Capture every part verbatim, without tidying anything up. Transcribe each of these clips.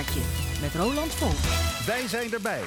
Weekendje met Roland Vonk. Wij zijn erbij.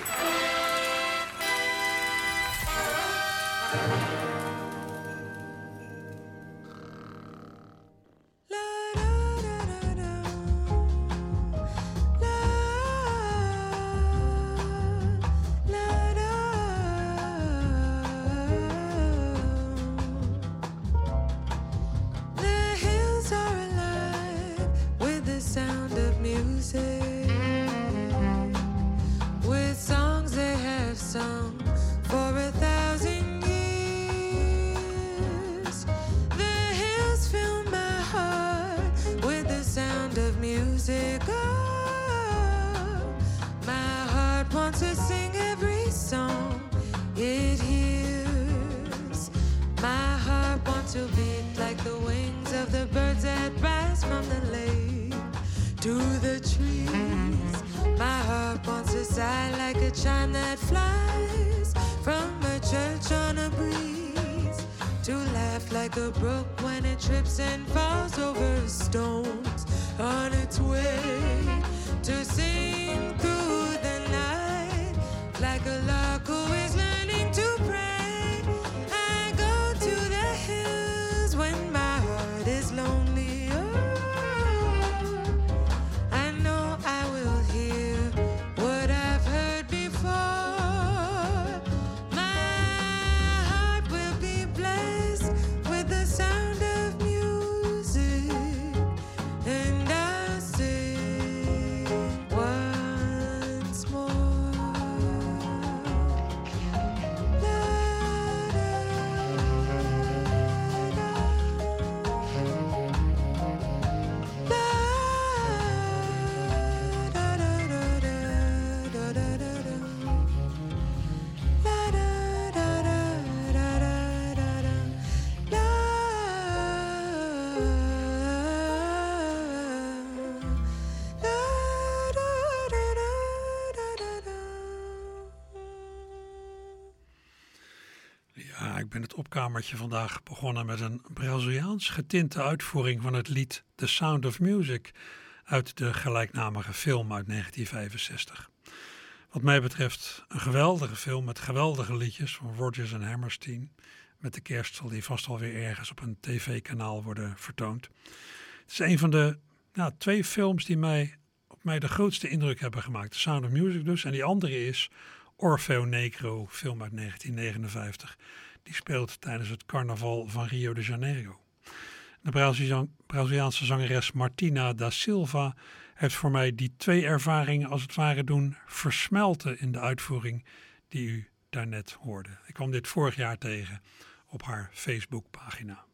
Ik ben het opkamertje vandaag begonnen met een Braziliaans getinte uitvoering van het lied The Sound of Music uit de gelijknamige film uit negentien vijfenzestig. Wat mij betreft een geweldige film met geweldige liedjes van Rodgers en Hammerstein. Met de kerst zal die vast alweer ergens op een tv-kanaal worden vertoond. Het is een van de nou, twee films die mij, op mij de grootste indruk hebben gemaakt. The Sound of Music dus. En die andere is Orfeo Negro, film uit negentien negenenvijftig. Die speelt tijdens het carnaval van Rio de Janeiro. De Braziliaan, Braziliaanse zangeres Martina da Silva heeft voor mij die twee ervaringen als het ware doen versmelten in de uitvoering die u daarnet hoorde. Ik kwam dit vorig jaar tegen op haar Facebookpagina.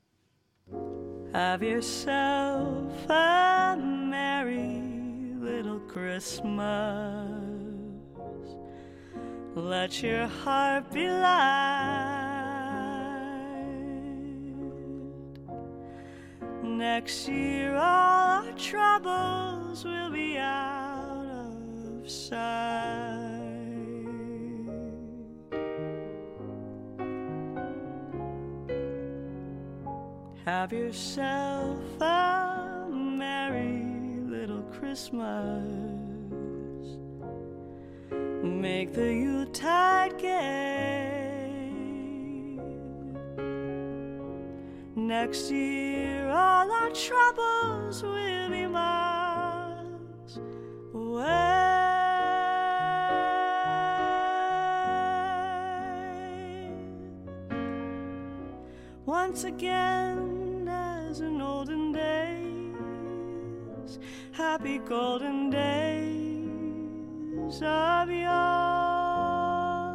Have yourself a merry little Christmas. Let your heart be light. Next year all our troubles will be out of sight. Have yourself a merry little Christmas. Make the Yuletide gay. Next year all our troubles will be miles away. Once again as in olden days, happy golden days of yore.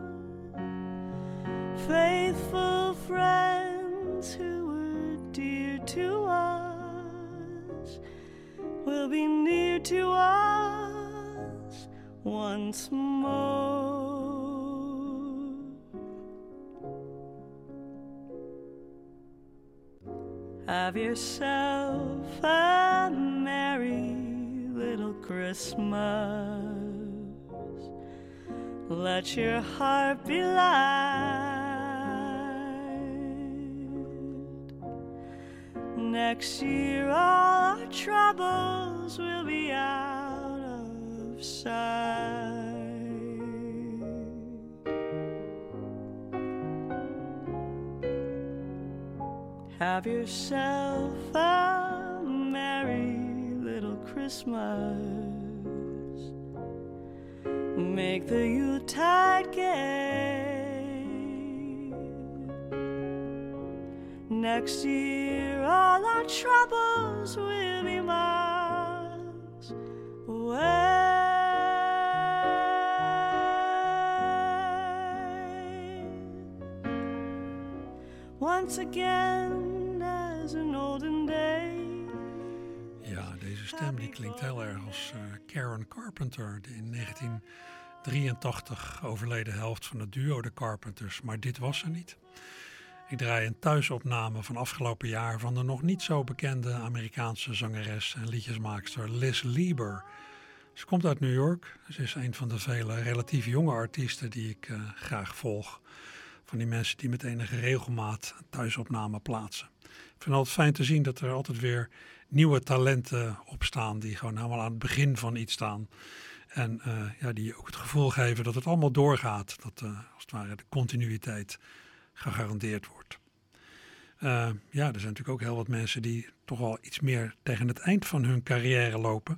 Faithful friends who were dear to us will be near to us once more. Have yourself a merry little Christmas. Let your heart be light. Next year all our troubles will be out sight. Have yourself a merry little Christmas. Make the Yuletide gay. Next year all our troubles will be miles away. Once again as an olden day. Ja, deze stem die klinkt heel erg als uh, Karen Carpenter, de in negentien drieëntachtig overleden helft van het duo de Carpenters. Maar dit was ze niet. Ik draai een thuisopname van afgelopen jaar van de nog niet zo bekende Amerikaanse zangeres en liedjesmaakster Liz Lieber. Ze komt uit New York. Ze is een van de vele relatief jonge artiesten die ik uh, graag volg. Van die mensen die met enige regelmaat een thuisopname plaatsen. Ik vind het altijd fijn te zien dat er altijd weer nieuwe talenten opstaan die gewoon helemaal aan het begin van iets staan. En uh, ja, die ook het gevoel geven dat het allemaal doorgaat. Dat uh, als het ware de continuïteit gegarandeerd wordt. Uh, ja, er zijn natuurlijk ook heel wat mensen die toch al iets meer tegen het eind van hun carrière lopen.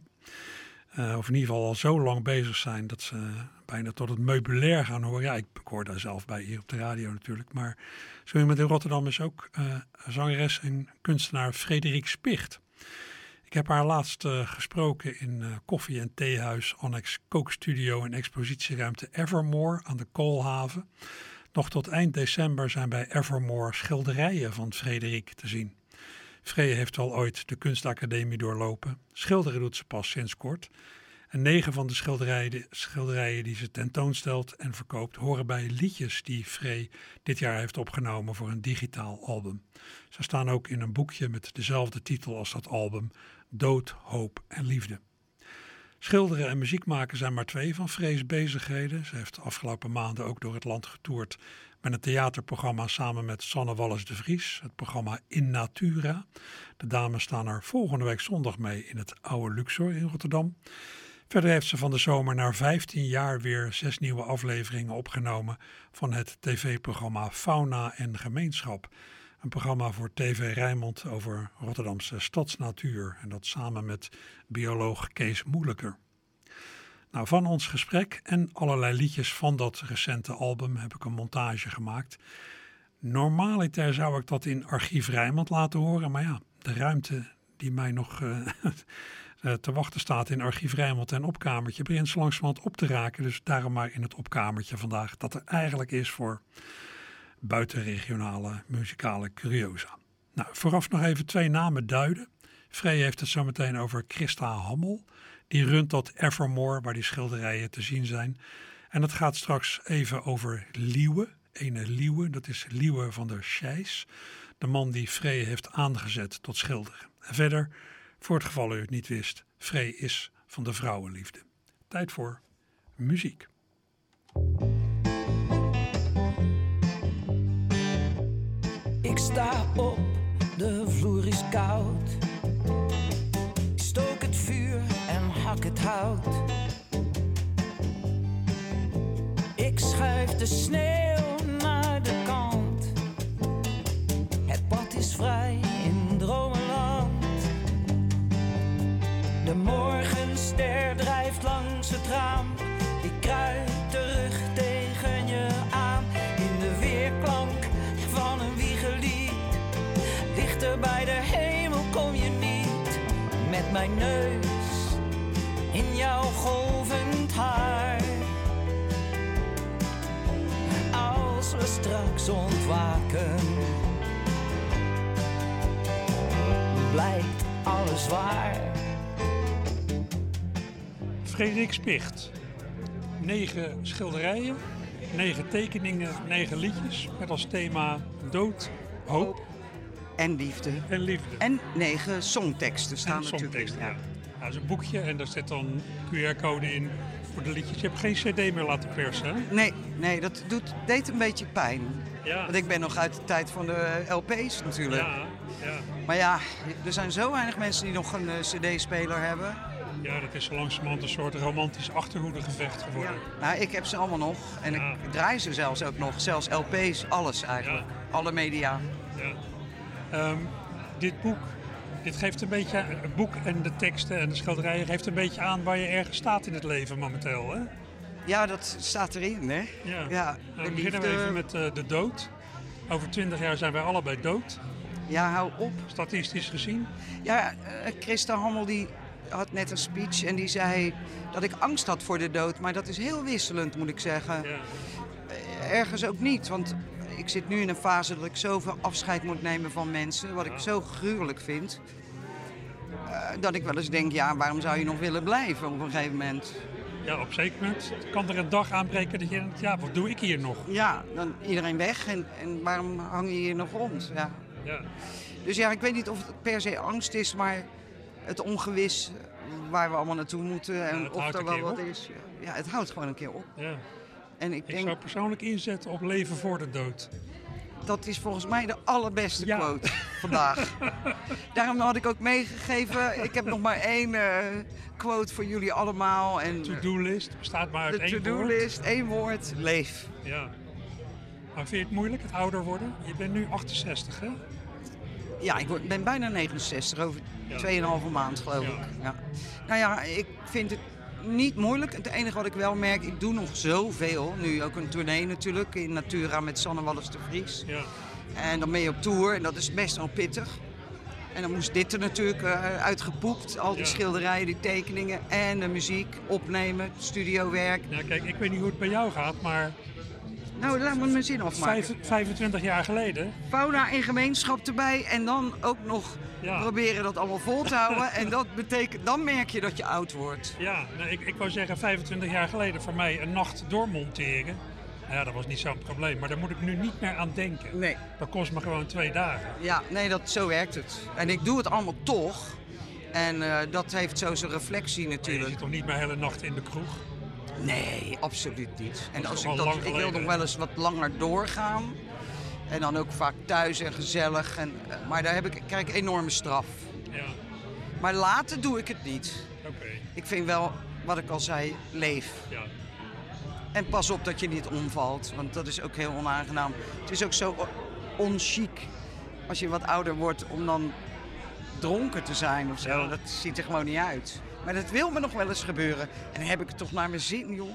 Uh, of in ieder geval al zo lang bezig zijn dat ze bijna tot het meubilair gaan horen. Ja, ik, ik hoor daar zelf bij hier op de radio natuurlijk. Maar zo iemand in Rotterdam is ook uh, zangeres en kunstenaar Frederik Spicht. Ik heb haar laatst uh, gesproken in uh, koffie- en theehuis, annex kookstudio en expositieruimte Evermore aan de Koolhaven. Nog tot eind december zijn bij Evermore schilderijen van Frederik te zien. Free heeft al ooit de kunstacademie doorlopen. Schilderen doet ze pas sinds kort. En negen van de schilderijen, de schilderijen die ze tentoonstelt en verkoopt horen bij liedjes die Free dit jaar heeft opgenomen voor een digitaal album. Ze staan ook in een boekje met dezelfde titel als dat album, Dood, Hoop en Liefde. Schilderen en muziek maken zijn maar twee van Free's bezigheden. Ze heeft de afgelopen maanden ook door het land getoerd met een theaterprogramma samen met Sanne Wallis de Vries, het programma In Natura. De dames staan er volgende week zondag mee in het Oude Luxor in Rotterdam. Verder heeft ze van de zomer na vijftien jaar weer zes nieuwe afleveringen opgenomen van het tv-programma Fauna en Gemeenschap. Een programma voor T V Rijnmond over Rotterdamse stadsnatuur en dat samen met bioloog Kees Moeilijker. Nou, van ons gesprek en allerlei liedjes van dat recente album heb ik een montage gemaakt. Normaliter zou ik dat in Archief Rijnmond laten horen, maar ja, de ruimte die mij nog uh, te wachten staat in Archief Rijnmond en opkamertje begint zo langzamerhand op te raken. Dus daarom maar in het opkamertje vandaag dat er eigenlijk is voor buitenregionale muzikale curiosa. Nou, vooraf nog even twee namen duiden. Free heeft het zo meteen over Christa Hammel. Die runt dat Evermore, waar die schilderijen te zien zijn. En het gaat straks even over Liewe. Ene Liewe, dat is Liewe van der Scheijs. De man die Free heeft aangezet tot schilderen. En verder, voor het geval u het niet wist, Free is van de vrouwenliefde. Tijd voor muziek. Ik sta op, de vloer is koud. Ik stook het vuur en hak het hout. Ik schuif de sneeuw naar de kant. Het pad is vrij in dromenland. De morgenster drijft langs het raam. Ik kruip terug tegen je aan. In de weerklank van een wiegelied. Dichter bij de hemel kom je niet. Met mijn neus in jouw golvend haar. Als we straks ontwaken, blijkt alles waar. Frederik Spicht. Negen schilderijen, negen tekeningen, negen liedjes met als thema dood, hoop en liefde. En liefde. En negen songteksten staan en natuurlijk. Songteksten, ja. Ja. Ja, dat is een boekje en daar zit dan Q R-code in voor de liedjes. Je hebt geen cd meer laten persen, hè? Nee, nee, dat doet, deed een beetje pijn. Ja. Want ik ben nog uit de tijd van de L P's natuurlijk. Ja, ja. Maar ja, er zijn zo weinig mensen die nog een uh, cd-speler hebben. Ja, dat is zo langzamerhand een soort romantisch achterhoedegevecht geworden. Ja. Nou, ik heb ze allemaal nog. En Ja. ik draai ze zelfs ook nog. Zelfs L P's, alles eigenlijk. Alle media. Ja. Ehm, dit boek, dit geeft een beetje, het boek en de teksten en de schilderijen geeft een beetje aan waar je ergens staat in het leven momenteel, hè? Ja, dat staat erin, hè? Ja. Ja, Nou, de beginnen we liefde. even met uh, de dood. Over twintig jaar zijn wij allebei dood, Ja, hou op. statistisch gezien. Ja, uh, Christa Hammel die had net een speech en die zei dat ik angst had voor de dood. Maar dat is heel wisselend, moet ik zeggen. Ja. Ergens ook niet, want ik zit nu in een fase dat ik zoveel afscheid moet nemen van mensen, wat ik zo gruwelijk vind. Uh, dat ik wel eens denk, ja, waarom zou je nog willen blijven op een gegeven moment? Ja, op een zeker moment kan er een dag aanbreken dat je denkt, ja, wat doe ik hier nog? Ja, dan iedereen weg en, en waarom hang je hier nog rond? Ja. Ja, Dus ja, ik weet niet of het per se angst is, maar het ongewis waar we allemaal naartoe moeten en Ja, het of houdt er een wel keer wat op. is. Ja, het houdt gewoon een keer op. ja. En ik Ik denk, zou persoonlijk inzetten op leven voor de dood. dat is volgens mij de allerbeste Ja. quote vandaag. Daarom had ik ook meegegeven, ik heb nog maar één uh, quote voor jullie allemaal. En To-do-list bestaat maar uit de één woord. to-do-list, één woord, leef. Ja. Maar vind je het moeilijk, het ouder worden? Je bent nu achtenzestig, hè? Ja, ik word- ben bijna negenenzestig, over Ja. twee en een halve maand geloof Ja. ik. Ja. Nou ja, ik vind het niet moeilijk. Het enige wat ik wel merk, ik doe nog zoveel. Nu ook een tournee natuurlijk, in Natura met Sanne Wallis de Vries. Ja. En dan ben je op tour en dat is best wel pittig. En dan moest dit er natuurlijk uh, uitgepoept. Al die Ja. schilderijen, die tekeningen en de muziek opnemen, studiowerk. Ja, kijk, ik weet niet hoe het bij jou gaat, maar Nou, laat me mijn zin afmaken. vijf, vijfentwintig jaar geleden, Fauna en gemeenschap erbij en dan ook nog Ja. proberen dat allemaal vol te houden. En dat betekent, dan merk je dat je oud wordt. ja, nou, ik, ik wou zeggen vijfentwintig jaar geleden voor mij een nacht doormonteren. Nou ja, dat was niet zo'n probleem, maar daar moet ik nu niet meer aan denken. Nee. Dat kost me gewoon twee dagen. Ja, nee, dat, zo werkt het. En ik doe het allemaal toch. En uh, dat heeft zo zijn reflectie Maar je natuurlijk. zit toch niet meer de hele nacht in de kroeg? Nee, absoluut niet. En Dat is als toch ik, al dat, lang ik wil geleden, nog wel eens wat langer doorgaan. En dan ook vaak thuis en gezellig. En, uh, maar daar heb ik, krijg ik enorme straf. Ja, Maar later doe ik het niet. oké. Ik vind wel, wat ik al zei, leef. Ja. En pas op dat je niet omvalt, want dat is ook heel onaangenaam. Het is ook zo onchic als je wat ouder wordt om dan dronken te zijn of zo. Ja. Dat ziet er gewoon niet uit. Maar dat wil me nog wel eens gebeuren. En dan heb ik het toch naar mijn zin, joh.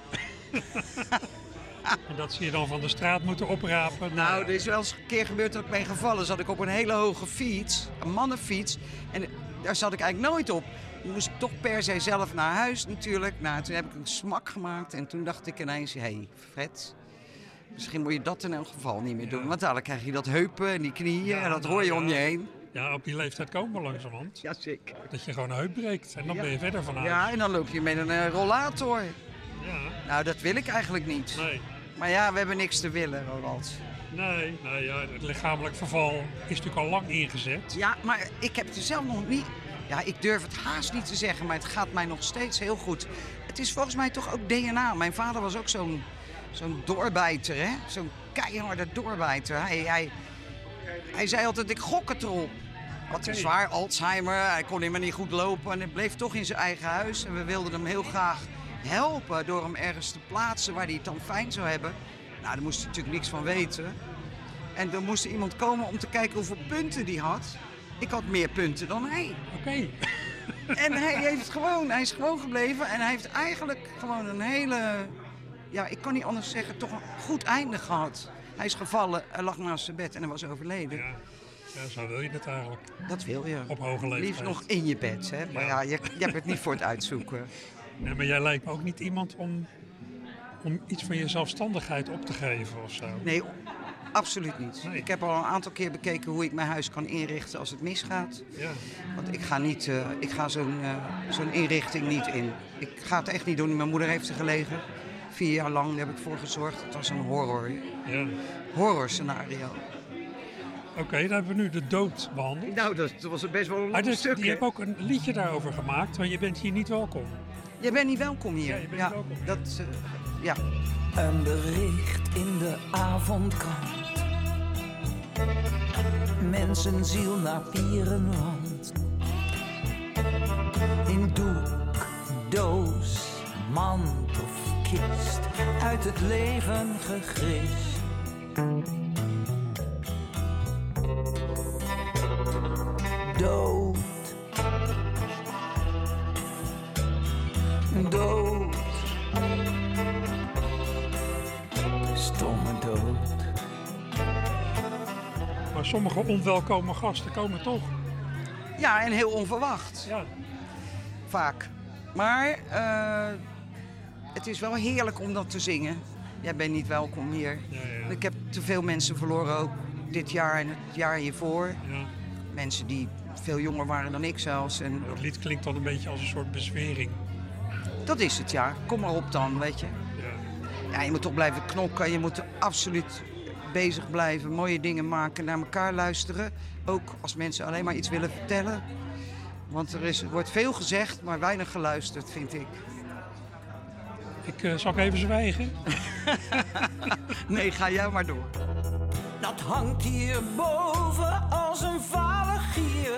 En dat zie je dan van de straat moeten oprapen. Nou, er is wel eens een keer gebeurd dat ik ben gevallen. Zat ik op een hele hoge fiets, een mannenfiets. En daar zat ik eigenlijk nooit op. Dan moest ik toch per se zelf naar huis natuurlijk. Nou, toen heb ik een smak gemaakt. En toen dacht ik ineens, hé hey, Fred, misschien moet je dat in elk geval niet meer doen. Ja. Want dadelijk krijg je dat heupen en die knieën. Ja, en dat nou hoor je ja. om je heen. Ja, op die leeftijd komen we langzamerhand. Ja, zeker. Dat je gewoon een heup breekt en dan Ja. ben je verder van huis. Ja, en dan loop je met een eh, rollator. Ja, Nou, dat wil ik eigenlijk niet. nee. Maar ja, we hebben niks te willen, Ronald. Nee, nee ja, het lichamelijk verval is natuurlijk al lang ingezet. Ja, maar ik heb het er zelf nog niet... Ja, ik durf het haast niet te zeggen, maar het gaat mij nog steeds heel goed. Het is volgens mij toch ook D N A. Mijn vader was ook zo'n zo'n doorbijter, hè? Zo'n keiharde doorbijter. Hij, hij, hij zei altijd, ik gok het erop. Wat Oké. zwaar Alzheimer, hij kon helemaal niet goed lopen en hij bleef toch in zijn eigen huis. En we wilden hem heel graag helpen door hem ergens te plaatsen waar hij het dan fijn zou hebben. Nou, daar moest hij natuurlijk niks van weten. En er moest er iemand komen om te kijken hoeveel punten hij had. Ik had meer punten dan hij. Oké. En hij heeft gewoon, hij is gewoon gebleven en hij heeft eigenlijk gewoon een hele, ja, ik kan niet anders zeggen, toch een goed einde gehad. Hij is gevallen, hij lag naast zijn bed en hij was overleden. Ja. Ja, zo wil je het eigenlijk. Dat wil je. Op hoge leeftijd. Liefst nog in je bed, hè. Maar ja, Ja. je, je hebt het niet voor het uitzoeken. Nee, maar jij lijkt me ook niet iemand om, om iets van je zelfstandigheid op te geven of zo. Nee, absoluut niet. Nee. Ik heb al een aantal keer bekeken hoe ik mijn huis kan inrichten als het misgaat. Ja. Want ik ga, niet, uh, ik ga zo'n, uh, zo'n inrichting niet in. Ik ga het echt niet doen. Mijn moeder heeft er gelegen. Vier jaar lang heb ik voor gezorgd. Het was een horror. Ja. Horror scenario. Oké, dan hebben we nu de dood behandeld. Nou, dat was best wel een Maar lang dus, stuk. je hebt ook een liedje daarover gemaakt, want je bent hier niet welkom. Je bent niet welkom hier. Ja, je bent niet welkom. Dat, uh, ja. Een bericht in de avondkrant. Mensenziel naar Pierenland. In doek mand of kist uit het leven gegrist. Dood, dood, stomme dood. Maar sommige onwelkome gasten komen toch. Ja, en heel onverwacht. Ja. Vaak. Maar uh, het is wel heerlijk om dat te zingen. Jij bent niet welkom hier. Ja, ja. Ik heb te veel mensen verloren, ook dit jaar en het jaar hiervoor. Ja. Mensen die veel jonger waren dan ik zelfs. En Het lied klinkt dan een beetje als een soort bezwering. dat is het, ja. Kom maar op dan, weet je. Ja. Ja, je moet toch blijven knokken. Je moet absoluut bezig blijven. Mooie dingen maken, naar elkaar luisteren. Ook als mensen alleen maar iets willen vertellen. Want er is, wordt veel gezegd, maar weinig geluisterd, vind ik. Ik uh, zal ik even zwijgen. Nee, ga jij maar door. Dat hangt hier boven als een vale gier.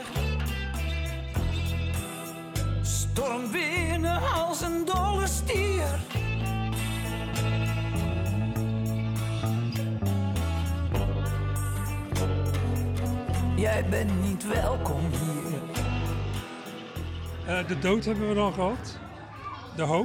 Storm binnen als een dolle stier. Jij bent niet welkom hier. Uh, de dood hebben we dan gehad. De hoop.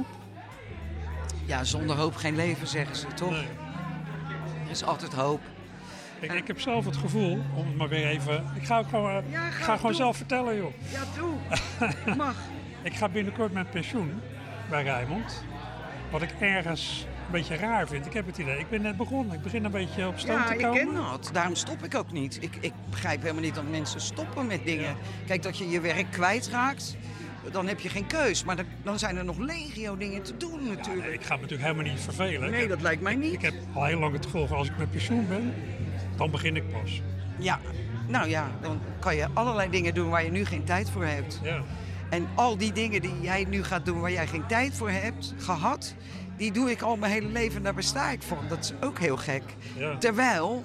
Ja, zonder hoop geen leven, zeggen ze, toch? Nee. Er is altijd hoop. Ik, ik heb zelf het gevoel, om het maar weer even... Ik ga, ook gewoon, uh, Ja, ga ik ga gewoon doen. zelf vertellen, joh. Ja, doe. Mag. Ik ga binnenkort met pensioen bij Rijnmond. Wat ik ergens een beetje raar vind. Ik heb het idee, ik ben net begonnen. Ik begin een beetje op stoom Ja, te ik komen. ken dat. Daarom stop ik ook niet. Ik, ik begrijp helemaal niet dat mensen stoppen met dingen. Ja. Kijk, dat je je werk kwijtraakt, dan heb je geen keus. Maar dan, dan zijn er nog legio dingen te doen Ja, natuurlijk. nee, ik ga me natuurlijk helemaal niet vervelen. Nee, Ik- dat lijkt mij niet. Ik heb al heel lang het gevoel van als ik met pensioen ben, dan begin ik pas. Ja, nou ja, dan kan je allerlei dingen doen waar je nu geen tijd voor hebt. Ja. En al die dingen die jij nu gaat doen waar jij geen tijd voor hebt gehad, die doe ik al mijn hele leven, daar besta ik van. Dat is ook heel gek. Ja. Terwijl,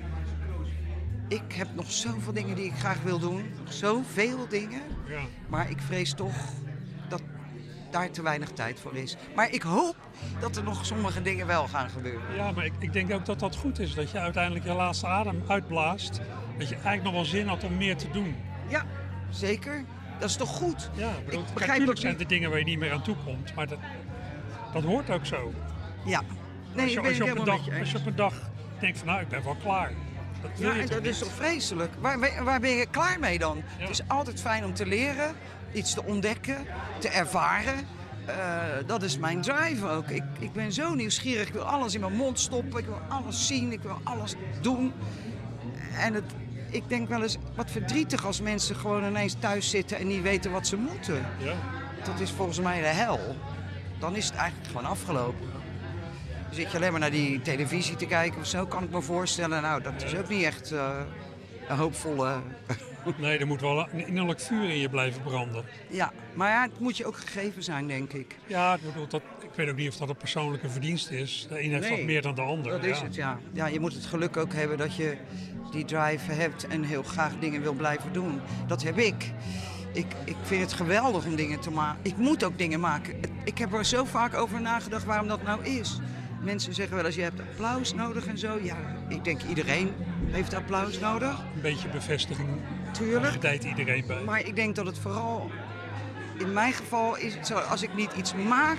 ik heb nog zoveel dingen die ik graag wil doen. Nog zoveel dingen. Ja. Maar ik vrees toch dat daar te weinig tijd voor is. Maar ik hoop dat er nog sommige dingen wel gaan gebeuren. Ja, maar ik, ik denk ook dat dat goed is. Dat je uiteindelijk je laatste adem uitblaast. Dat je eigenlijk nog wel zin had om meer te doen. Ja, zeker. Dat is toch goed? Ja, ik bedoel, Ik kijk, begrijp tuurlijk ook zijn niet- er dingen waar je niet meer aan toe komt. Maar dat, dat hoort ook zo. Ja. Nee, als, je, ik ben als, je het op een helemaal met dag, je als je eens. op een dag denkt van nou, ik ben wel klaar. Dat wil Ja, je en toch dat is niet? toch vreselijk? Waar, waar waar ben je klaar mee dan? Ja. Het is altijd fijn om te leren, iets te ontdekken, te ervaren. Uh, dat is mijn drive ook. Ik, ik ben zo nieuwsgierig. Ik wil alles in mijn mond stoppen. Ik wil alles zien. Ik wil alles doen. En het, ik denk wel eens wat verdrietig als mensen gewoon ineens thuis zitten en niet weten wat ze moeten. Ja. Dat is volgens mij de hel. Dan is het eigenlijk gewoon afgelopen. Dan zit je alleen maar naar die televisie te kijken of zo, kan ik me voorstellen. Nou, dat is ook niet echt uh, een hoopvolle... Nee, er moet wel een innerlijk vuur in je blijven branden. Ja, maar ja, het moet je ook gegeven zijn, denk ik. Ja, ik bedoel, dat, ik weet ook niet of dat een persoonlijke verdienste is. De een heeft Nee, wat meer dan de ander. Dat is het, ja. Ja, je moet het geluk ook hebben dat je die drive hebt en heel graag dingen wil blijven doen. Dat heb ik. Ik, ik vind het geweldig om dingen te maken. Ik moet ook dingen maken. Ik heb er zo vaak over nagedacht waarom dat nou is. Mensen zeggen wel eens, je hebt applaus nodig en zo. Ja, ik denk iedereen heeft applaus nodig. Een beetje bevestiging. Tuurlijk. Daar gedijt iedereen bij. Maar ik denk dat het vooral, in mijn geval is het zo, als ik niet iets maak,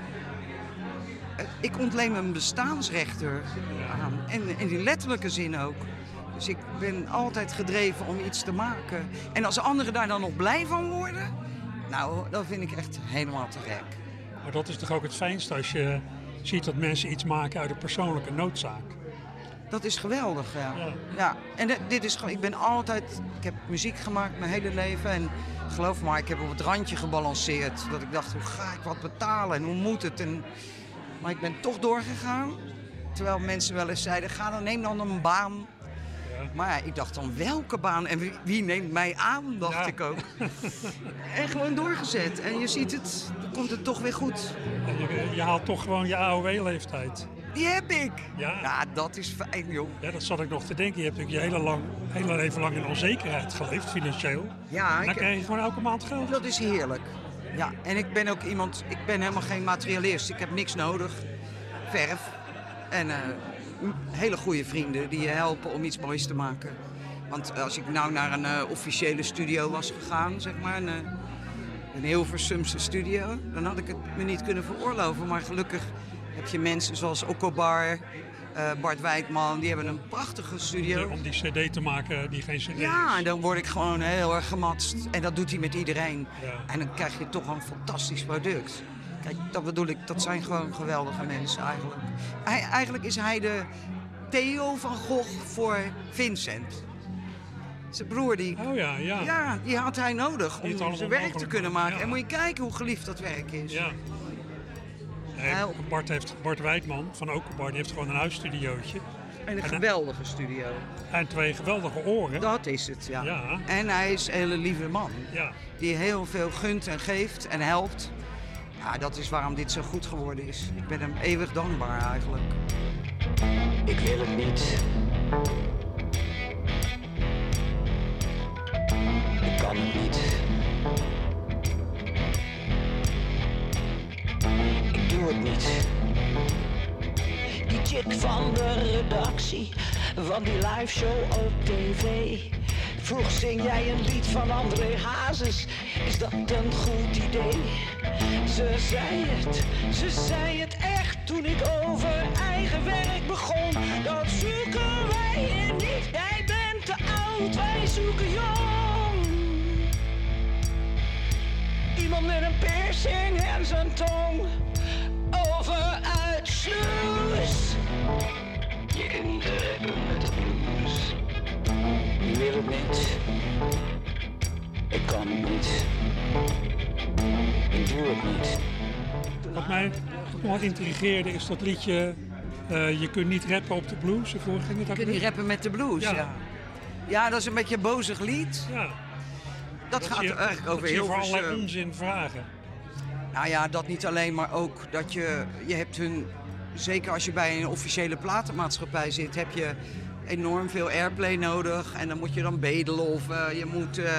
het- ik ontleen mijn bestaansrecht er aan. En in die letterlijke zin ook. Dus ik ben altijd gedreven om iets te maken. En als anderen daar dan nog blij van worden, nou, dat vind ik echt helemaal te gek. Maar dat is toch ook het fijnste als je ziet dat mensen iets maken uit een persoonlijke noodzaak. Dat is geweldig, ja. Ja. Ja. En dit- dit is gewoon, ik ben altijd, ik heb muziek gemaakt mijn hele leven en geloof me maar, ik heb op het randje gebalanceerd. Dat ik dacht, hoe ga ik wat betalen en hoe moet het? En, maar ik ben toch doorgegaan, terwijl mensen wel eens zeiden, ga dan, neem dan een baan. Ja. Maar ja, ik dacht dan, welke baan en wie, wie neemt mij aan, dacht Ja. ik ook. En gewoon doorgezet. En je ziet het, dan komt het toch weer goed. En je, je haalt toch gewoon je A O W-leeftijd. Die heb ik. Ja. Ja, dat is fijn, joh. Ja, dat zat ik nog te denken. Je hebt natuurlijk je hele, lang, hele leven lang in onzekerheid geleefd, financieel. Ja, En dan ik, krijg je gewoon elke maand geld. dat is heerlijk. Ja, en ik ben ook iemand, ik ben helemaal geen materialist. Ik heb niks nodig. Verf. En uh, hele goede vrienden die je helpen om iets moois te maken. Want als ik nou naar een uh, officiële studio was gegaan, zeg maar, een, uh, een Hilversumse studio, dan had ik het me niet kunnen veroorloven. Maar gelukkig heb je mensen zoals Okobar, uh, Bart Wijtman, die hebben een prachtige studio. Om die cd te maken die geen cd is. Ja, en dan word ik gewoon heel erg gematst. En dat doet hij met iedereen. Ja. En dan krijg je toch een fantastisch product. Kijk, dat bedoel ik, dat zijn gewoon geweldige mensen eigenlijk. Hij, eigenlijk is hij de Theo van Gogh voor Vincent. Zijn broer, die, Oh ja, ja. ja, die had hij nodig Die het om allemaal zijn werk te mogelijk kunnen maakt, maken. ja. En moet je kijken hoe geliefd dat werk is. Ja. Nee, Hij- Bart, heeft, Bart Wijtman van Okobar, die heeft gewoon een huisstudiootje. En een En- geweldige studio. En twee geweldige oren. Dat is het, ja. Ja. En hij is een hele lieve man. Ja. Die heel veel gunt en geeft en helpt. Ja, dat is waarom dit zo goed geworden is. Ik ben hem eeuwig dankbaar eigenlijk. Ik wil het niet. Ik kan het niet. Ik doe het niet. Die chick van de redactie van die live show op tv vroeg: zing jij een lied van André Hazes? Is dat een goed idee? Ze zei het, ze zei het echt toen ik over eigen werk begon. Dat zoeken wij hier niet, jij bent te oud, wij zoeken jong. Iemand met een piercing en zijn tong over uit sluis. Je kunt niet rappen met de blues. Je wil het niet. Ik kan het niet. Ik doe het niet. Wat mij ook nog wat intrigeerde is dat liedje uh, Je kunt niet rappen op de blues. Ervoor ging het Je ook kunt niet weer? rappen met de blues, Ja. ja. Ja, dat is een beetje een bozig lied. Ja. Dat, gaat zie je- eigenlijk over dat zie je heel voor allerlei veel. onzin vragen. Nou ja, dat niet alleen, maar ook dat je... Je hebt hun... Zeker als je bij een officiële platenmaatschappij zit, heb je enorm veel airplay nodig. En dan moet je dan bedelen of uh, je moet uh,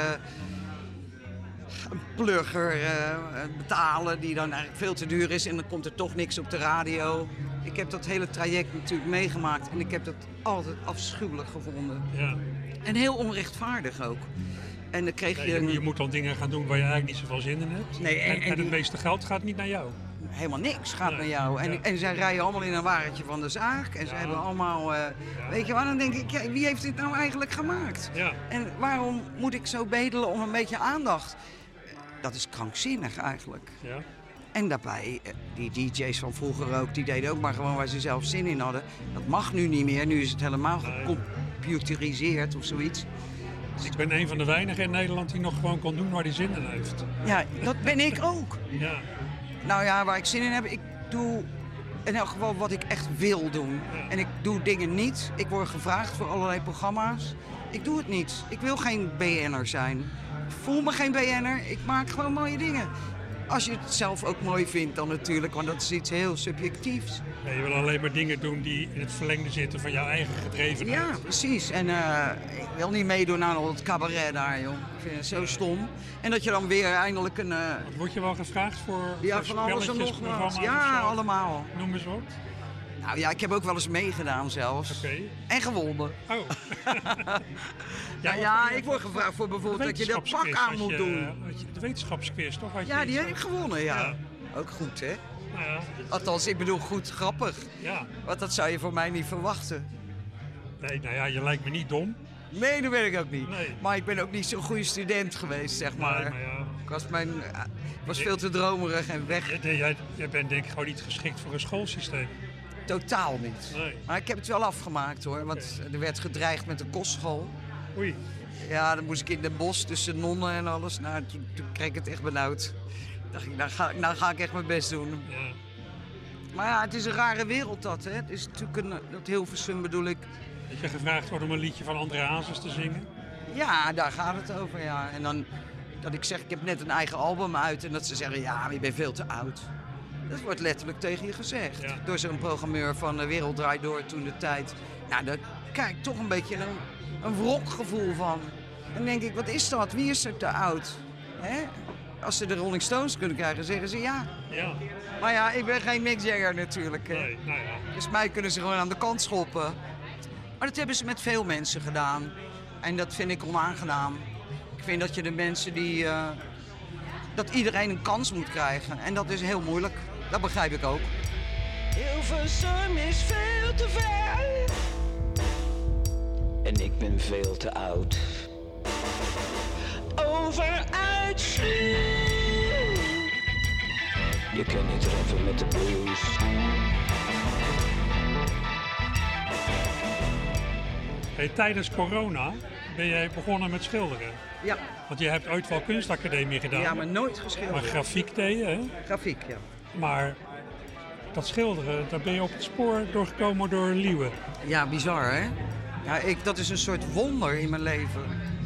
een plugger uh, betalen die dan eigenlijk veel te duur is. En dan komt er toch niks op de radio. Ik heb dat hele traject natuurlijk meegemaakt en ik heb dat altijd afschuwelijk gevonden. Ja. En heel onrechtvaardig ook. En dan kreeg Ja, je... je, een- je moet dan dingen gaan doen waar je eigenlijk niet zoveel zin in hebt. Nee, en- en, en en die- het meeste geld gaat niet naar jou. Helemaal niks gaat Nee, naar jou. En, ja. en zij rijden allemaal in een wagentje van de zaak. En ze Ja. hebben allemaal... eh, Weet je wat, dan denk ik, ja, wie heeft dit nou eigenlijk gemaakt? Ja. En waarom moet ik zo bedelen om een beetje aandacht? Dat is krankzinnig eigenlijk. Ja. En daarbij, eh, die D J's van vroeger ook, die deden ook maar gewoon waar ze zelf zin in hadden. Dat mag nu niet meer. Nu is het helemaal Nee. gecomputeriseerd of zoiets. Ik ben een van de weinigen in Nederland die nog gewoon kan doen waar hij zin in heeft. Ja, dat ben ik ook. Ja. Nou ja, waar ik zin in heb, ik doe in elk geval wat ik echt wil doen. Ja. En ik doe dingen niet. Ik word gevraagd voor allerlei programma's. Ik doe het niet. Ik wil geen B N'er zijn. Ik voel me geen B N'er. Ik maak gewoon mooie dingen. Als je het zelf ook mooi vindt dan natuurlijk, want dat is iets heel subjectiefs. Ja, je wil alleen maar dingen doen die in het verlengde zitten van jouw eigen gedrevenheid. Ja, precies. En uh, ik wil niet meedoen aan al het cabaret daar, joh. Ik vind het zo stom. En dat je dan weer eindelijk een... Uh, Word je wel gevraagd voor, ja, voor van alles en spelletjes, nog wat. programma's Ja, of zo? allemaal. Noem eens wat. Nou ja, ik heb ook wel eens meegedaan zelfs. Oké. En gewonnen. Oh. Ja, wat- ja, ik word gevraagd voor bijvoorbeeld dat je dat pak wetenschapsquiz aan had moet je, doen. eh, had je de wetenschapsquiz, toch? Had je Ja, die iets, heb ik gewonnen, ja. Ja. Ook goed, hè? Nou ja, Althans, ik bedoel goed grappig. ja. Want dat zou je voor mij niet verwachten. Nee, nou ja, je lijkt me niet dom. Nee, dat ben ik ook niet. Nee. Maar ik ben ook niet zo'n goede student geweest, zeg maar. Nee, maar ja. Ik was, mijn, eh, ik was veel te dromerig en weg. Jij, jij, jij bent denk ik gewoon niet geschikt voor een schoolsysteem. Totaal niet. Nee. Maar ik heb het wel afgemaakt, hoor. Want er werd gedreigd met een kostschool. Oei. Ja, dan moest ik in Den Bosch tussen nonnen en alles. Nou, toen, toen kreeg ik het echt benauwd. Dacht ik, nou ga, nou ga ik echt mijn best doen. Ja. Maar ja, het is een rare wereld dat, hè. Het is natuurlijk een, dat Hilversum bedoel ik. Dat je gevraagd wordt om een liedje van André Hazes te zingen. Ja, daar gaat het over, ja. En dan dat ik zeg, ik heb net een eigen album uit. En dat ze zeggen, ja, maar je bent veel te oud. Dat wordt letterlijk tegen je gezegd. Ja. Door zo'n programmeur van de Wereld Draait Door toen de tijd. Nou, daar krijg ik toch een beetje een, een wrokgevoel van. En dan denk ik, wat is dat? Wie is er te oud? Hè? als ze de Rolling Stones kunnen krijgen, zeggen ze ja. Ja. Maar ja, ik ben geen Mick Jagger natuurlijk. hè. Nee, nou ja. Dus mij kunnen ze gewoon aan de kant schoppen. Maar dat hebben ze met veel mensen gedaan. En dat vind ik onaangenaam. Ik vind dat je de mensen die... Uh, dat iedereen een kans moet krijgen. En dat is heel moeilijk. Dat begrijp ik ook. Hilversum is veel te ver. En ik ben veel te oud. Over uitvloed. Je kan niet reffen met de blues. Hey, tijdens corona ben jij begonnen met schilderen. Ja. Want je hebt ooit wel kunstacademie gedaan. Ja, maar nooit geschilderd. Maar grafiek deed je, hè? Grafiek, ja. Maar dat schilderen, daar ben je op het spoor doorgekomen door Liewe. Ja, bizar hè? Ja, ik, dat is een soort wonder in mijn leven.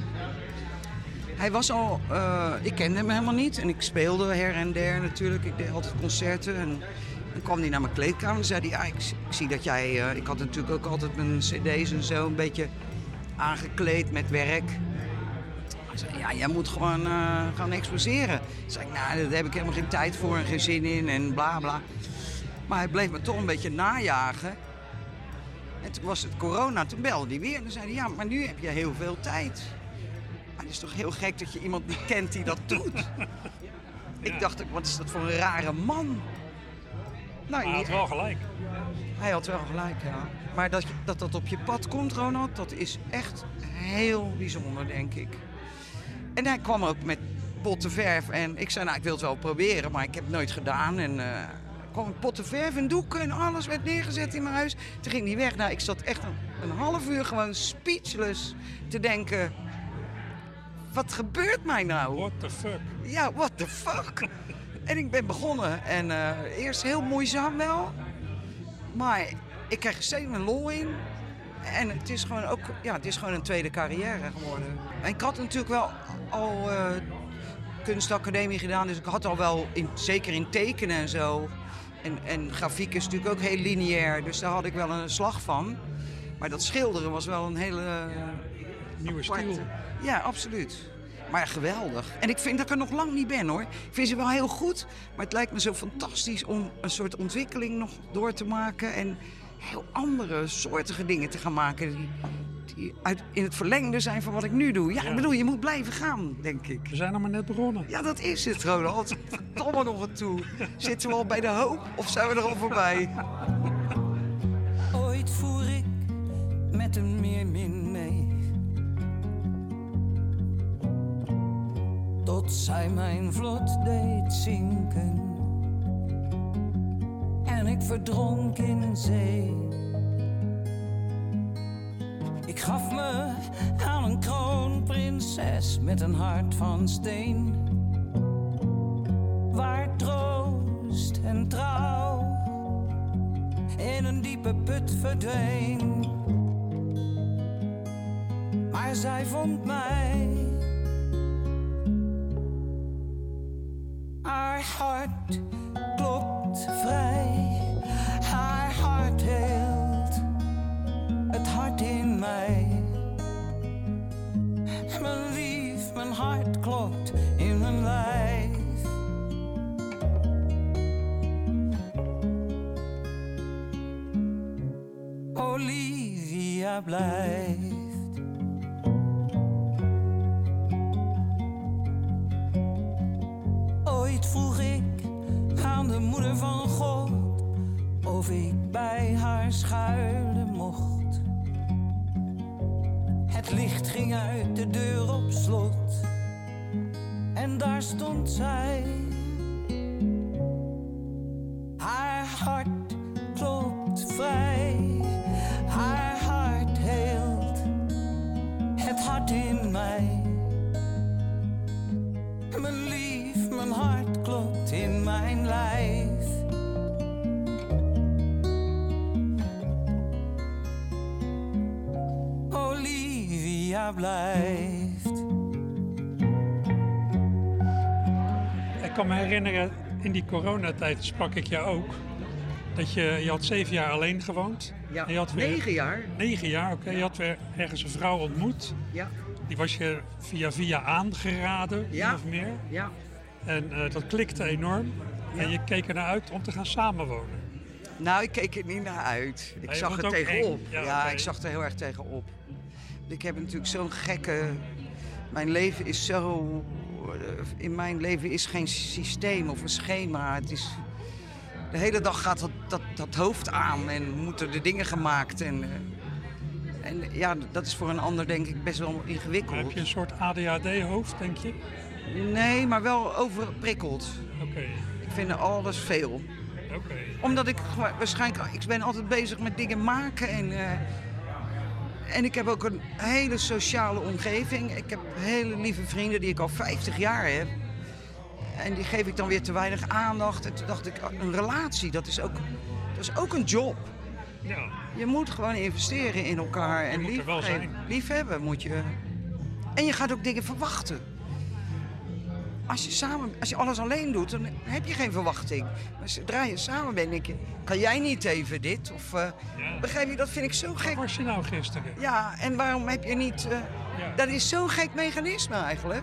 Hij was al, uh, ik kende hem helemaal niet en ik speelde her en der natuurlijk. Ik deed altijd concerten en dan kwam hij naar mijn kleedkamer en zei hij, ja, ik, ik zie dat jij, uh, ik had natuurlijk ook altijd mijn cd's en zo een beetje aangekleed met werk. Hij zei, ja, jij moet gewoon uh, gaan exposeren. Toen zei ik, nou, daar heb ik helemaal geen tijd voor en geen zin in en bla bla. Maar hij bleef me toch een beetje najagen. En toen was het corona, toen belde hij weer en dan zei hij, ja, maar nu heb je heel veel tijd. Maar het is toch heel gek dat je iemand niet kent die dat doet. Ja. Ik dacht, wat is dat voor een rare man? Nou, hij had wel gelijk. Hij had wel gelijk, ja. Maar dat, dat dat op je pad komt, Ronald, dat is echt heel bijzonder, denk ik. En hij kwam ook met potten verf en ik zei, nou, ik wil het wel proberen, maar ik heb het nooit gedaan. En uh, kwam potten verf en doeken en alles werd neergezet in mijn huis. Toen ging hij weg. Nou, ik zat echt een, een half uur gewoon speechless te denken, wat gebeurt mij nou? What the fuck? Ja, what the fuck? En ik ben begonnen en uh, eerst heel moeizaam wel, maar ik kreeg er steeds mijn lol in. En het is gewoon ook, ja, het is gewoon een tweede carrière geworden. En ik had natuurlijk wel al uh, kunstacademie gedaan, dus ik had al wel, in, zeker in tekenen en zo. En, en grafiek is natuurlijk ook heel lineair, dus daar had ik wel een slag van. Maar dat schilderen was wel een hele... Uh, Nieuwe aparte. stijl. Ja, absoluut. Maar geweldig. En ik vind dat ik er nog lang niet ben, hoor. Ik vind ze wel heel goed, maar het lijkt me zo fantastisch om een soort ontwikkeling nog door te maken en heel andere soortige dingen te gaan maken die, die uit, in het verlengde zijn van wat ik nu doe. Ja, Ja. ik bedoel, je moet blijven gaan, denk ik. We zijn nog maar net begonnen. Ja, dat is het, Ronald. Verdomme nog een toe. Zitten we al bij de hoop of zijn we er al voorbij? Ooit voer ik met een meermin mee. Tot zij mijn vlot deed zinken. En ik verdronk in zee. Ik gaf me aan een kroonprinses met een hart van steen. Waar troost en trouw in een diepe put verdween. Maar zij vond mij. Haar hart klopt vrij. Haar hart heelt het hart in mij. Mijn lief, mijn hart klopt in mijn lijf. Olivia blijft. Ooit vroeg ik aan de moeder van God of ik bij haar schuilen mocht. Het licht ging uit, de deur op slot. En daar stond zij. Haar hart klopt vrij. Haar hart heelt het hart in mij. Mijn lief, mijn hart klopt in mijn lijf. Olivia blijft. Ik kan me herinneren, in die coronatijd sprak ik jou ook. Dat je, je had zeven jaar alleen gewoond. Ja, En je had weer, negen jaar. Negen jaar, oké. Okay. Je had weer ergens een vrouw ontmoet. Ja, Die was je via via aangeraden, Ja. min of meer. ja. En uh, dat klikte enorm. Ja. En je keek ernaar uit om te gaan samenwonen. Nou, ik keek er niet naar uit. Ik nee, zag er tegenop. Ja, ja okay. ik zag er heel erg tegenop. Ik heb natuurlijk zo'n gekke... Mijn leven is zo... In mijn leven is geen systeem of een schema. Het is... De hele dag gaat dat, dat, dat hoofd aan en moeten de dingen gemaakt. En, en ja, dat is voor een ander denk ik best wel ingewikkeld. Maar heb je een soort A D H D-hoofd, denk je? Nee, maar wel overprikkeld. Oké. Okay. Ik vind alles veel. Oké. Okay. Omdat ik waarschijnlijk... Ik ben altijd bezig met dingen maken en... Uh, en ik heb ook een hele sociale omgeving. Ik heb hele lieve vrienden die ik al vijftig jaar heb. En die geef ik dan weer te weinig aandacht. En toen dacht ik, een relatie, dat is ook, dat is ook een job. Ja. Je moet gewoon investeren in elkaar. Je en moet lief, er wel zijn. Lief hebben moet je. En je gaat ook dingen verwachten. Als je, samen, als je alles alleen doet, dan heb je geen verwachting. Maar zodra je samen bent, denk je, kan jij niet even dit? Of, uh, ja. Begrijp je, dat vind ik zo gek. Waar was je nou gisteren? Ja, en waarom heb je niet... Uh, ja. Dat is zo'n gek mechanisme eigenlijk.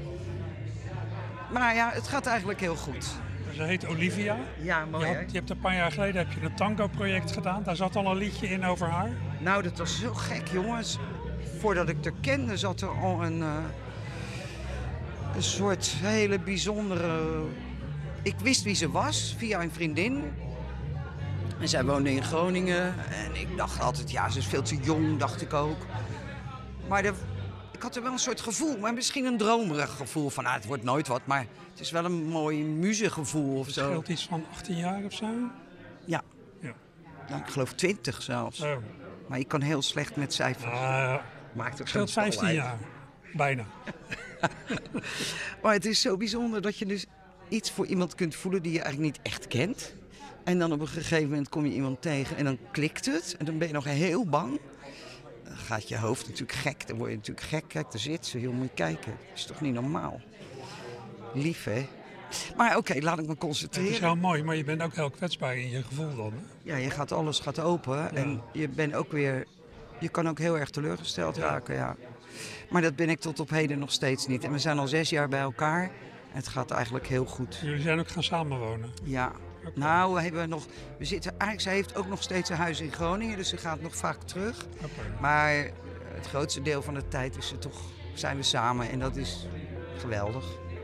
Maar ja, het gaat eigenlijk heel goed. Ze heet Olivia. Ja, mooi je, hè? had, je hebt een paar jaar geleden heb je een tango-project gedaan. Daar zat al een liedje in over haar. Nou, dat was zo gek, jongens. Voordat ik haar kende, zat er al een... Uh, een soort hele bijzondere... Ik wist wie ze was, via een vriendin. En zij woonde in Groningen. En ik dacht altijd, ja, ze is veel te jong, dacht ik ook. Maar de... ik had er wel een soort gevoel, maar misschien een dromerig gevoel van, ah, het wordt nooit wat, maar het is wel een mooi muzegevoel of zo. Het scheelt iets van achttien jaar of zo? Ja. Ja. Nou, ik geloof twintig zelfs. Oh. Maar ik kan heel slecht met cijfers. Uh, Maakt het scheelt vijftien jaar. Bijna. Maar het is zo bijzonder dat je dus iets voor iemand kunt voelen die je eigenlijk niet echt kent. En dan op een gegeven moment kom je iemand tegen en dan klikt het. En dan ben je nog heel bang. Dan gaat je hoofd natuurlijk gek. Dan word je natuurlijk gek. Kijk, daar zit ze. Heel moet je kijken. Dat is toch niet normaal? Lief, hè? Maar oké, okay, laat ik me concentreren. Het is heel mooi, maar je bent ook heel kwetsbaar in je gevoel dan. Hè? Ja, je gaat alles gaat open. Ja. En je bent ook weer... Je kan ook heel erg teleurgesteld ja. raken, ja. Maar dat ben ik tot op heden nog steeds niet. En we zijn al zes jaar bij elkaar. En het gaat eigenlijk heel goed. Jullie zijn ook gaan samenwonen? Ja. Okay. Nou, we hebben nog... We zitten, eigenlijk, zij heeft ook nog steeds een huis in Groningen. Dus ze gaat nog vaak terug. Okay. Maar het grootste deel van de tijd is ze toch, zijn we samen. En dat is geweldig.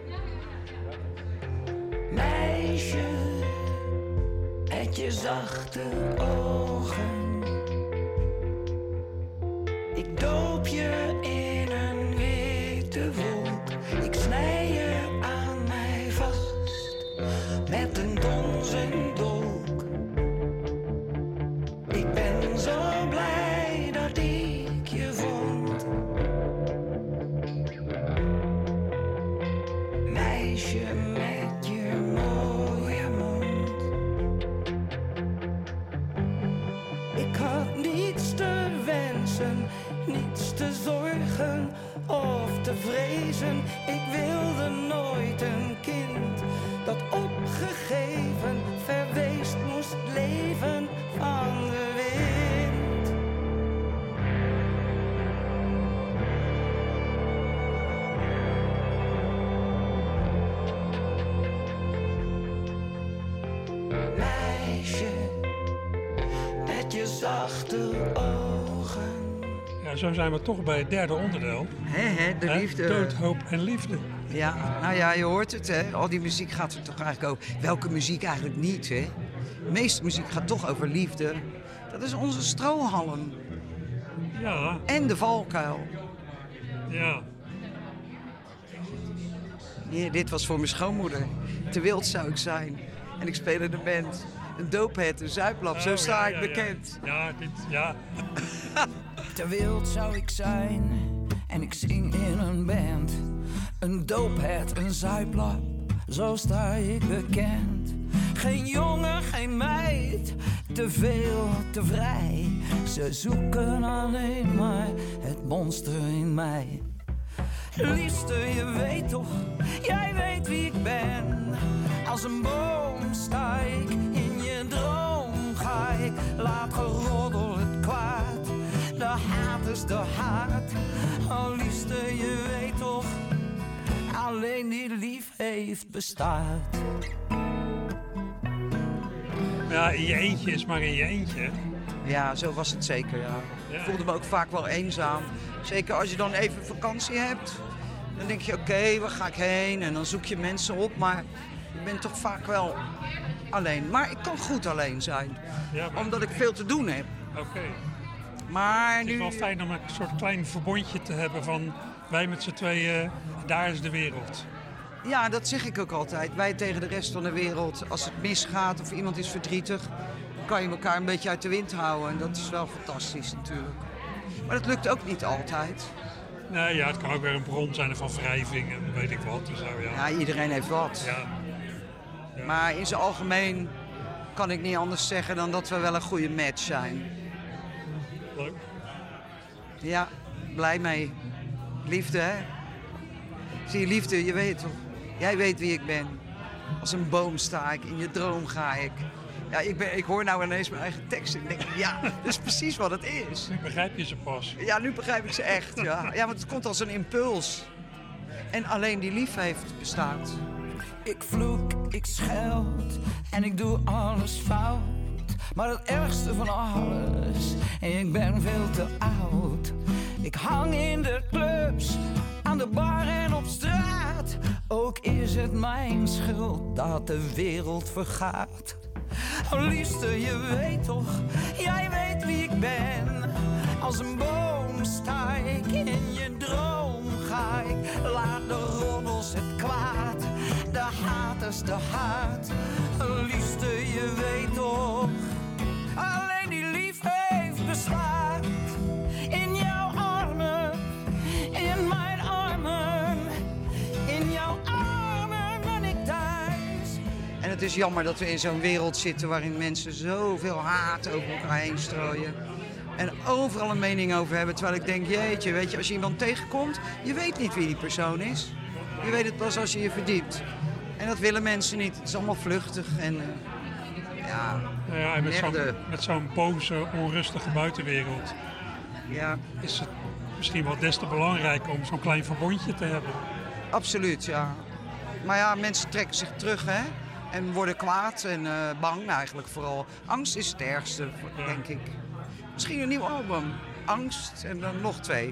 Meisje, met je zachte ogen. Ik doop je in een witte wolk. Ik snij je aan mij vast met een donzen dolk. Ik ben zo blij dat ik je vond. Meisje met je mooie mond. Ik had niets te wensen, niets te zorgen of te vrezen. Ik wilde nooit een kind dat opgegeven, verweest moest leven van de wind. Meisje, met je zachte ogen. Ja, zo zijn we toch bij het derde onderdeel. Hè, hè, de liefde. He? Dood, hoop en liefde. Ja, nou ja, je hoort het, hè. Al die muziek gaat er toch eigenlijk over. Welke muziek eigenlijk niet, hè? De meeste muziek gaat toch over liefde. Dat is onze strohalm. Ja. En de valkuil. Ja. Hier, dit was voor mijn schoonmoeder. Te wild zou ik zijn. En ik speel in de band. Een doophead, een zuiplap, oh, zo sta ja, ik ja, bekend. Ja, ja dit, ja. Te wild zou ik zijn en ik zing in een band. Een doophead, een zuiplap, zo sta ik bekend. Geen jongen, geen meid, te veel, te vrij. Ze zoeken alleen maar het monster in mij. Liefste, je weet toch, jij weet wie ik ben. Als een boom sta ik, in je droom ga ik. Laat geroddel het kwaad, de haat is de haat. Oh liefste, je weet toch, alleen die liefde heeft bestaat. Ja, in je eentje is maar in je eentje. Ja, zo was het zeker, ja. Ja. Ik voelde me ook vaak wel eenzaam. Zeker als je dan even vakantie hebt. Dan denk je, oké, okay, waar ga ik heen? En dan zoek je mensen op, maar je bent toch vaak wel alleen. Maar ik kan goed alleen zijn, Ja, maar... omdat ik veel te doen heb. Oké. Okay. Maar Het is nu... wel fijn om een soort klein verbondje te hebben van wij met z'n tweeën, daar is de wereld. Ja, dat zeg ik ook altijd. Wij tegen de rest van de wereld. Als het misgaat of iemand is verdrietig, kan je elkaar een beetje uit de wind houden. En dat is wel fantastisch natuurlijk. Maar dat lukt ook niet altijd. Nee, ja, het kan ook weer een bron zijn van wrijving en weet ik wat. Dus, nou, ja. Ja, iedereen heeft wat. Ja. Ja. Maar in zijn algemeen kan ik niet anders zeggen dan dat we wel een goede match zijn. Leuk. Ja, blij mee. Liefde, hè? Zie je, liefde, je weet toch? Jij weet wie ik ben. Als een boom sta ik, in je droom ga ik. Ja, ik, ben, ik hoor nou ineens mijn eigen tekst en denk ik, ja, dat is precies wat het is. Nu begrijp je ze pas. Ja, nu begrijp ik ze echt, ja. Ja, want het komt als een impuls. En alleen die lief heeft bestaat. Ik vloek, ik scheld en ik doe alles fout. Maar het ergste van alles, ik ben veel te oud. Ik hang in de clubs, aan de bar en op straat. Ook is het mijn schuld dat de wereld vergaat. Oh liefste, je weet toch, jij weet wie ik ben. Als een boom sta ik, in je droom ga ik. Laat de roddels het kwaad, de haters de haat. Oh liefste, je weet toch, alleen die lief heeft bestaat. In jouw armen, in mijn armen, in jouw armen ben ik thuis. En het is jammer dat we in zo'n wereld zitten waarin mensen zoveel haat over elkaar heen strooien. En overal een mening over hebben, terwijl ik denk, jeetje, weet je, als je iemand tegenkomt, je weet niet wie die persoon is. Je weet het pas als je je verdiept. En dat willen mensen niet. Het is allemaal vluchtig en uh, ja, Nou ja, en met zo'n, merde. met zo'n boze, onrustige buitenwereld Ja, is het misschien wel des te belangrijk om zo'n klein verbondje te hebben. absoluut, ja. Maar ja, mensen trekken zich terug, hè. En worden kwaad en uh, bang, nou, eigenlijk vooral. Angst is het ergste, Ja. denk ik. Misschien een nieuw album. Angst en dan nog twee.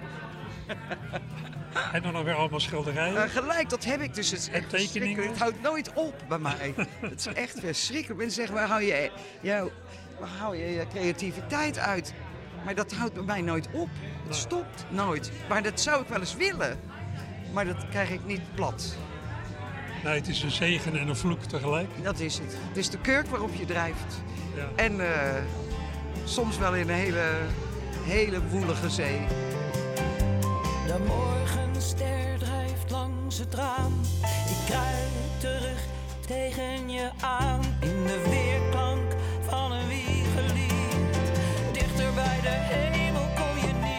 En dan nog weer allemaal schilderijen. Uh, gelijk, dat heb ik dus. Het is En echt tekeningen? verschrikkelijk. Het houdt nooit op bij mij. Het is echt verschrikkelijk. Mensen zeggen, waar hou je, jou, waar hou je je creativiteit uit? Maar dat houdt bij mij nooit op. Het Nee. stopt nooit. Maar dat zou ik wel eens willen. Maar dat krijg ik niet plat. Nee, het is een zegen en een vloek tegelijk. Dat is het. Het is de kurk waarop je drijft. Ja. En uh, soms wel in een hele, hele woelige zee. De morgenster drijft langs het raam. Ik kruip terug tegen je aan. In de weerklank van een wiegelied. Dichter bij de hemel kom je niet.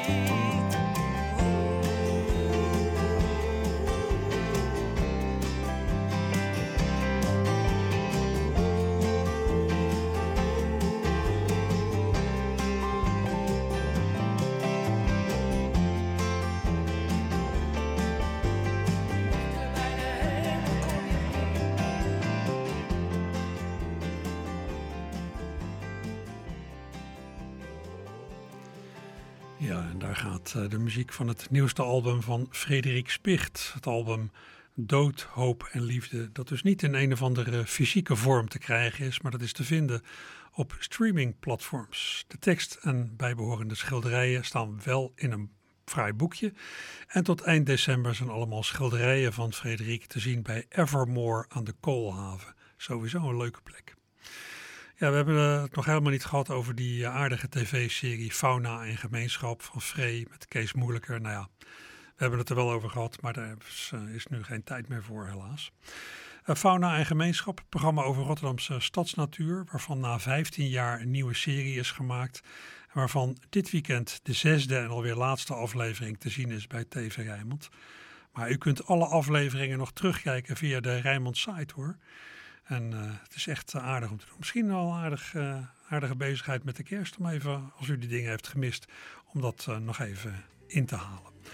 Ja, en daar gaat uh, de muziek van het nieuwste album van Frederik Spicht. Het album Dood, Hoop en Liefde. Dat dus niet in een of andere fysieke vorm te krijgen is, maar dat is te vinden op streamingplatforms. De tekst en bijbehorende schilderijen staan wel in een fraai boekje. En tot eind december zijn allemaal schilderijen van Frederik te zien bij Evermore aan de Koolhaven. Sowieso een leuke plek. Ja, we hebben het nog helemaal niet gehad over die aardige tv-serie Fauna en Gemeenschap van Frey met Kees Moeilijker. Nou ja, we hebben het er wel over gehad, maar daar is, uh, is nu geen tijd meer voor helaas. Uh, Fauna en Gemeenschap, het programma over Rotterdamse stadsnatuur, waarvan na vijftien jaar een nieuwe serie is gemaakt. En waarvan dit weekend de zesde en alweer laatste aflevering te zien is bij T V Rijnmond. Maar u kunt alle afleveringen nog terugkijken via de Rijnmond site hoor. En uh, het is echt uh, aardig om te doen. Misschien wel een aardig, uh, aardige bezigheid met de kerst. Om even, als u die dingen heeft gemist, om dat uh, nog even in te halen.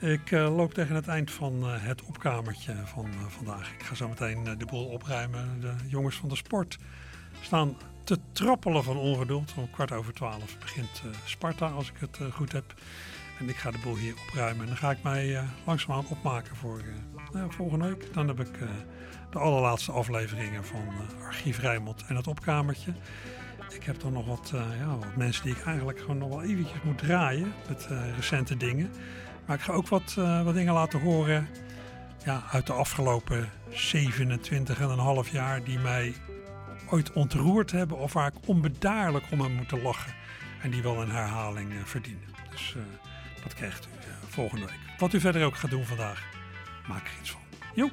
Ik uh, loop tegen het eind van uh, het opkamertje van uh, vandaag. Ik ga zo meteen uh, de boel opruimen. De jongens van de sport staan te trappelen van ongeduld. Om kwart over twaalf begint uh, Sparta, als ik het uh, goed heb. En ik ga de boel hier opruimen. En dan ga ik mij uh, langzaamaan opmaken voor uh, nou, volgende week. Dan heb ik uh, de allerlaatste afleveringen van uh, Archief Rijnmond en het opkamertje. Ik heb dan nog wat, uh, ja, wat mensen die ik eigenlijk gewoon nog wel eventjes moet draaien. Met uh, recente dingen. Maar ik ga ook wat, uh, wat dingen laten horen ja, uit de afgelopen zevenentwintig en een half jaar die mij ooit ontroerd hebben of waar ik onbedaarlijk om heb moeten lachen. En die wel een herhaling uh, verdienen. Dus uh, dat krijgt u uh, volgende week. Wat u verder ook gaat doen vandaag, maak er iets van. Jo!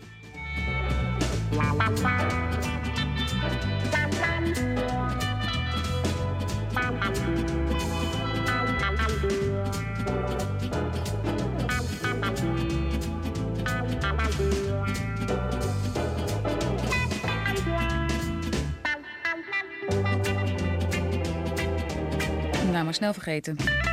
Nou, maar snel vergeten.